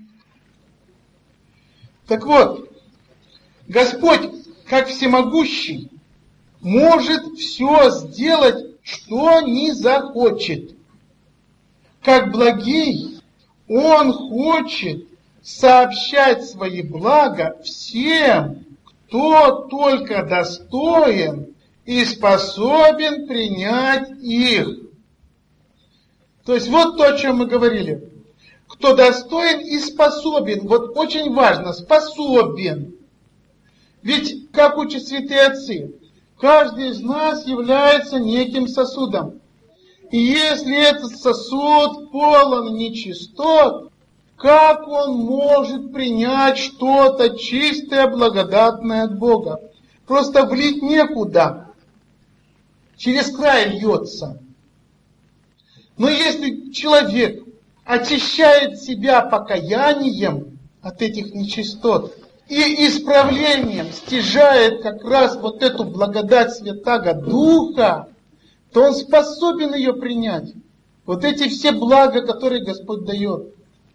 S1: Так вот, Господь, как всемогущий, может все сделать, что не захочет. Как благий, Он хочет сообщать свои блага всем, кто только достоин и способен принять их. То есть вот то, о чем мы говорили. Кто достоин и способен, вот очень важно, способен. Ведь, как учат святые отцы, каждый из нас является неким сосудом. И если этот сосуд полон нечистот, как он может принять что-то чистое, благодатное от Бога? Просто влить некуда. Через край льется. Но если человек очищает себя покаянием от этих нечистот и исправлением стяжает как раз вот эту благодать Святаго Духа, то он способен ее принять. Вот эти все блага, которые Господь дает.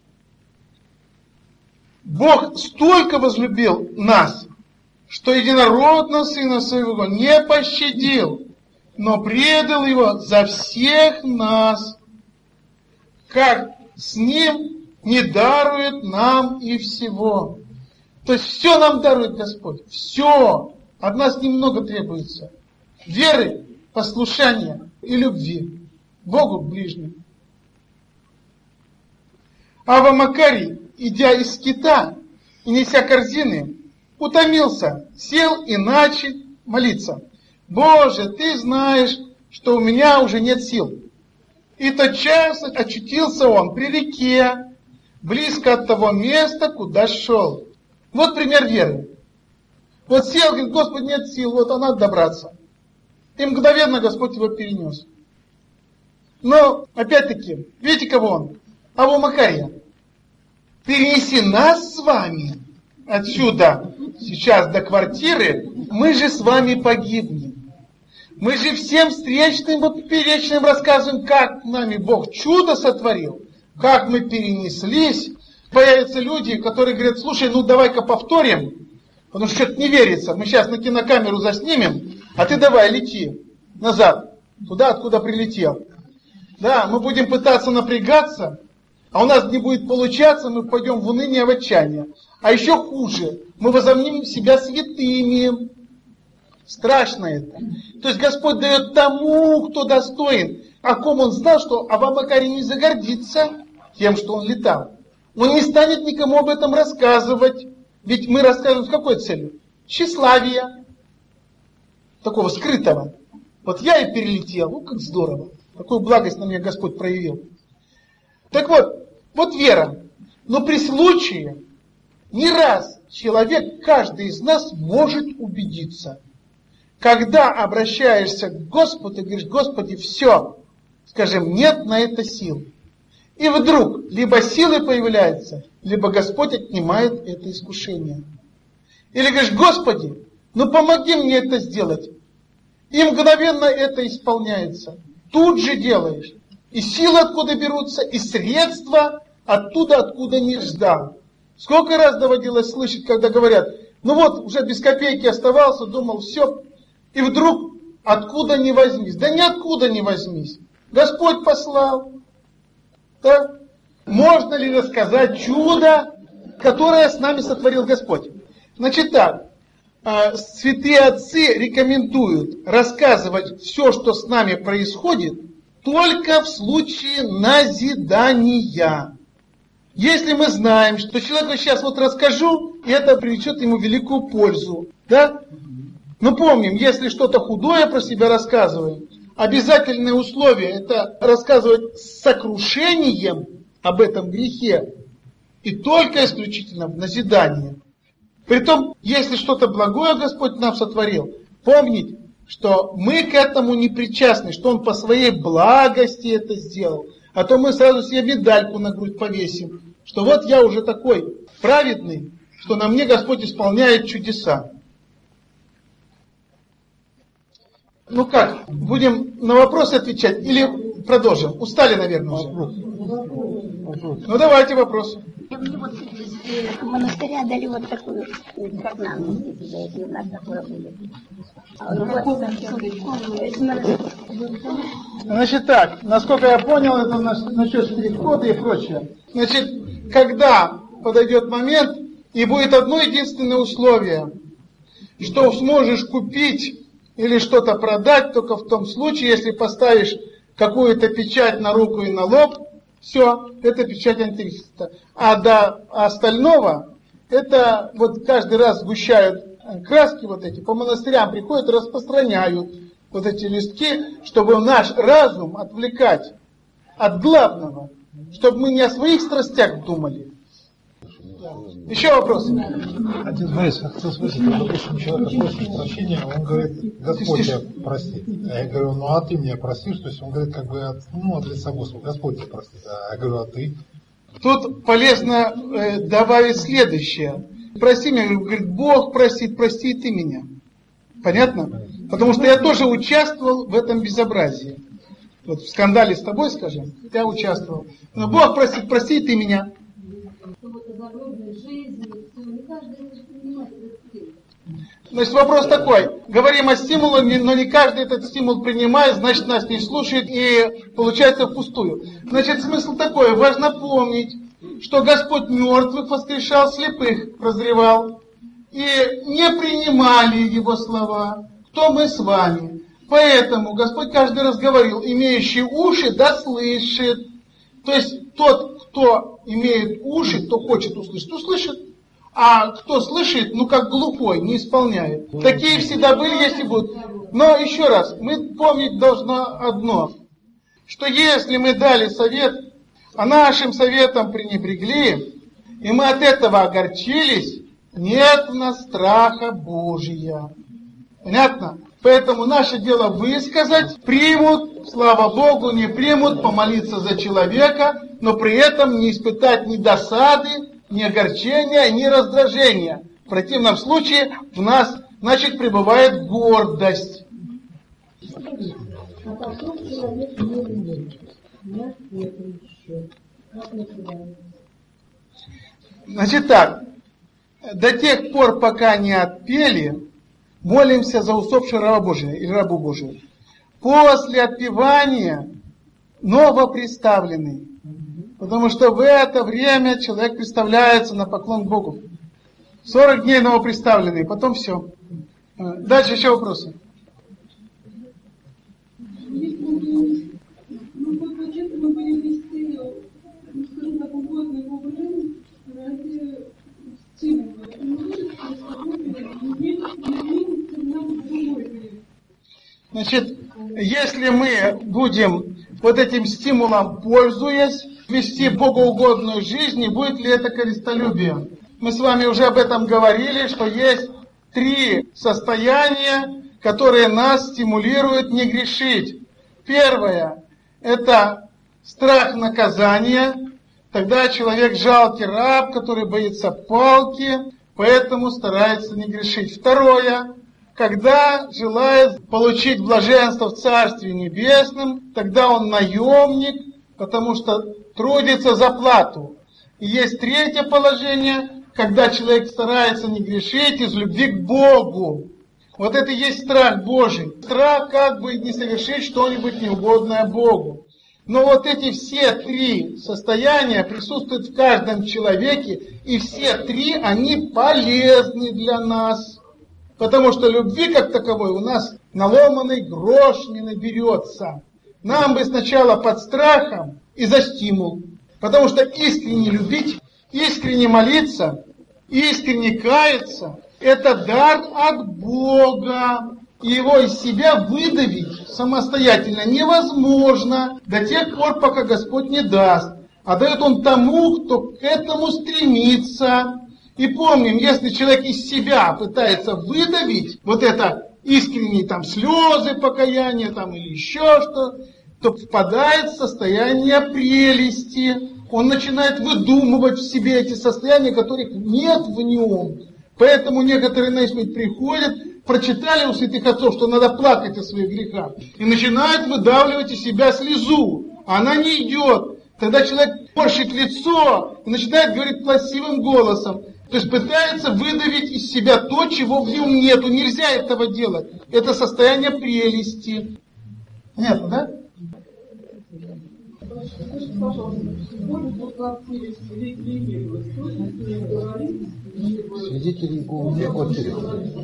S1: Бог столько возлюбил нас, что единородного Сына Своего не пощадил, но предал Его за всех нас, как с Ним не дарует нам и всего. То есть все нам дарует Господь, все. От нас немного требуется. Веры, послушания и любви Богу ближним. Ава Макарий, идя из скита и неся корзины, утомился, сел и начал молиться. Боже, Ты знаешь, что у меня уже нет сил. И тотчас очутился он при реке, близко от того места, куда шел. Вот пример веры. Вот сел, говорит: Господи, нет сил, вот а надо добраться. И мгновенно Господь его перенес. Но, опять-таки, видите, кого он? Аву Макария. Перенеси нас с вами отсюда, сейчас до квартиры, мы же с вами погибнем. Мы же всем встречным и поперечным рассказываем, как нами Бог чудо сотворил, как мы перенеслись. Появятся люди, которые говорят, слушай, ну давай-ка повторим, потому что что-то не верится. Мы сейчас на кинокамеру заснимем, а ты давай лети назад, туда, откуда прилетел. Да, мы будем пытаться напрягаться, а у нас не будет получаться, мы пойдем в уныние, в отчаяние. А еще хуже, мы возомним себя святыми. Страшно это. То есть Господь дает тому, кто достоин. О ком Он знал, что Авва-Макарий не загордится тем, что он летал. Он не станет никому об этом рассказывать. Ведь мы рассказываем с какой целью? Тщеславия. Такого скрытого. Вот я и перелетел. Ну, как здорово. Какую благость на меня Господь проявил. Так вот, вот вера. Но при случае, не раз человек, каждый из нас может убедиться. Когда обращаешься к Господу, и говоришь, Господи, все, скажем, нет на это сил. И вдруг либо силы появляются, либо Господь отнимает это искушение. Или говоришь, Господи, ну помоги мне это сделать. И мгновенно это исполняется. Тут же делаешь. И силы откуда берутся, и средства оттуда, откуда не ждал. Сколько раз доводилось слышать, когда говорят, ну вот, уже без копейки оставался, думал, все. И вдруг, откуда ни возьмись. Да ниоткуда не возьмись. Господь послал. Да? Можно ли рассказать чудо, которое с нами сотворил Господь? Значит так, святые отцы рекомендуют рассказывать все, что с нами происходит, только в случае назидания. Если мы знаем, что человеку сейчас вот расскажу, и это привлечет ему великую пользу. Да? Но помним, если что-то худое про себя рассказываем, обязательное условие это рассказывать с сокрушением об этом грехе. И только исключительно в назидании. Притом, если что-то благое Господь нам сотворил, помнить, что мы к этому не причастны, что Он по своей благости это сделал. А то мы сразу себе медальку на грудь повесим, что вот я уже такой праведный, что на мне Господь исполняет чудеса. Ну как, будем на вопросы отвечать или продолжим? Устали, наверное, уже. Ну давайте вопрос.
S2: Мне вот из монастыря дали вот такую, как нам, у нас такое было.
S1: Значит так, насколько я понял, это насчет перехода и прочее. Значит, когда подойдет момент, и будет одно единственное условие, что сможешь купить или что-то продать только в том случае, если поставишь какую-то печать на руку и на лоб, все, это печать антихриста. А до остального, это вот каждый раз сгущают краски вот эти, по монастырям приходят и распространяют вот эти листки, чтобы наш разум отвлекать от главного, чтобы мы не о своих страстях думали. Еще вопросы?
S3: Отец Борис, я хотел спросить, допустим, человек просит прощения, он говорит, Господь тебя простит. А я говорю, ну а ты меня простишь? То есть он говорит, как бы, от, ну, от лица Господа, Господь тебя простит. А я говорю, а ты?
S1: Тут полезно э, добавить следующее. Прости меня, говорит, Бог простит, прости и ты меня. Понятно? Потому что я тоже участвовал в этом безобразии. Вот в скандале с тобой, скажем, я участвовал. Но Бог простит, прости и ты меня. Значит, вопрос такой. Говорим о стимуле, но не каждый этот стимул принимает, значит, нас не слушает и получается впустую. Значит, смысл такой. Важно помнить, что Господь мертвых воскрешал, слепых прозревал. И не принимали Его слова. Кто мы с вами? Поэтому Господь каждый раз говорил, имеющий уши, да слышит. То есть тот, кто имеет уши, кто хочет услышать, услышит. А кто слышит, ну как глухой, не исполняет. Такие всегда были, есть и будут. Но еще раз, мы помнить должны одно. Что если мы дали совет, а нашим советом пренебрегли, и мы от этого огорчились, нет у нас страха Божия. Понятно? Поэтому наше дело высказать, примут, слава Богу, не примут, помолиться за человека, но при этом не испытать ни досады, ни огорчения, ни раздражения. В противном случае в нас, значит, пребывает гордость.
S4: А потом человек не верит. Я это еще. Как называется?
S1: Значит так, до тех пор, пока не отпели, молимся за усопшего раба Божия или рабу Божию. После отпевания новоприставленный. Потому что в это время человек представляется на поклон Богу. сорок дней новоприставленный, потом все. Дальше еще вопросы. Значит, если мы будем вот этим стимулом пользуясь, вести богоугодную жизнь, не будет ли это корыстолюбие? Мы с вами уже об этом говорили, что есть три состояния, которые нас стимулируют не грешить. Первое – это страх наказания. Тогда человек жалкий раб, который боится палки, поэтому старается не грешить. Второе – когда желает получить блаженство в Царстве Небесном, тогда он наемник, потому что трудится за плату. И есть третье положение, когда человек старается не грешить из любви к Богу. Вот это и есть страх Божий. Страх как бы не совершить что-нибудь неугодное Богу. Но вот эти все три состояния присутствуют в каждом человеке, и все три, они полезны для нас. Потому что любви как таковой у нас наломанный грош не наберется. Нам бы сначала под страхом и за стимул. Потому что искренне любить, искренне молиться, искренне каяться – это дар от Бога. И его из себя выдавить самостоятельно невозможно до тех пор, пока Господь не даст. А дает Он тому, кто к этому стремится. И помним, если человек из себя пытается выдавить вот это искренние там слезы покаяния там, или еще что, то впадает в состояние прелести. Он начинает выдумывать в себе эти состояния, которых нет в нем. Поэтому некоторые на исповедь приходят, прочитали у святых отцов, что надо плакать о своих грехах, и начинают выдавливать из себя слезу. А она не идет. Тогда человек морщит лицо и начинает говорить плаксивым голосом. То есть пытается выдавить из себя то, чего в нем нету. Нельзя этого делать. Это состояние прелести. Понятно, да?
S5: Скажите, пожалуйста, сегодня по квартире свидетелей
S3: Свидетелей Иеговы в квартире.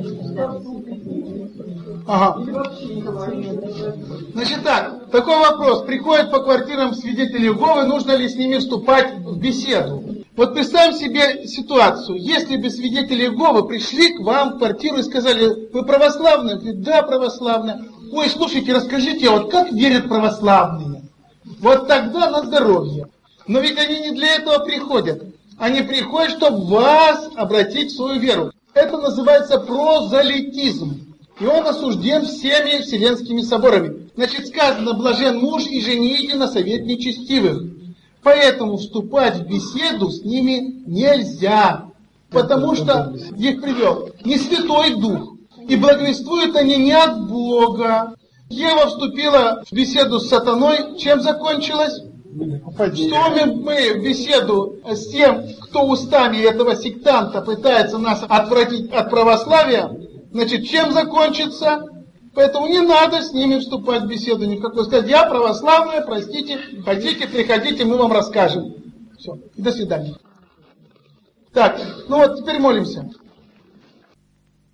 S1: Ага. Значит так, такой вопрос. Приходят по квартирам свидетели Иеговы, нужно ли с ними вступать в беседу? Вот представим себе ситуацию, если бы свидетели Иеговы пришли к вам в квартиру и сказали, вы православные? Говорит, да, православные. Ой, слушайте, расскажите, вот как верят православные? Вот тогда на здоровье. Но ведь они не для этого приходят. Они приходят, чтобы вас обратить в свою веру. Это называется прозелитизм. И он осужден всеми вселенскими соборами. Значит, сказано, блажен муж и жените на совет нечестивых. Поэтому вступать в беседу с ними нельзя. Потому что их привел не Святой Дух. И благовествуют они не от Бога. Ева вступила в беседу с сатаной. Чем закончилась? Вступим мы в беседу с тем, кто устами этого сектанта пытается нас отвратить от православия. Значит, чем закончится? Поэтому не надо с ними вступать в беседу никакой. Сказать, я православная, простите, хотите, приходите, мы вам расскажем. Все, и до свидания. Так, ну вот теперь молимся.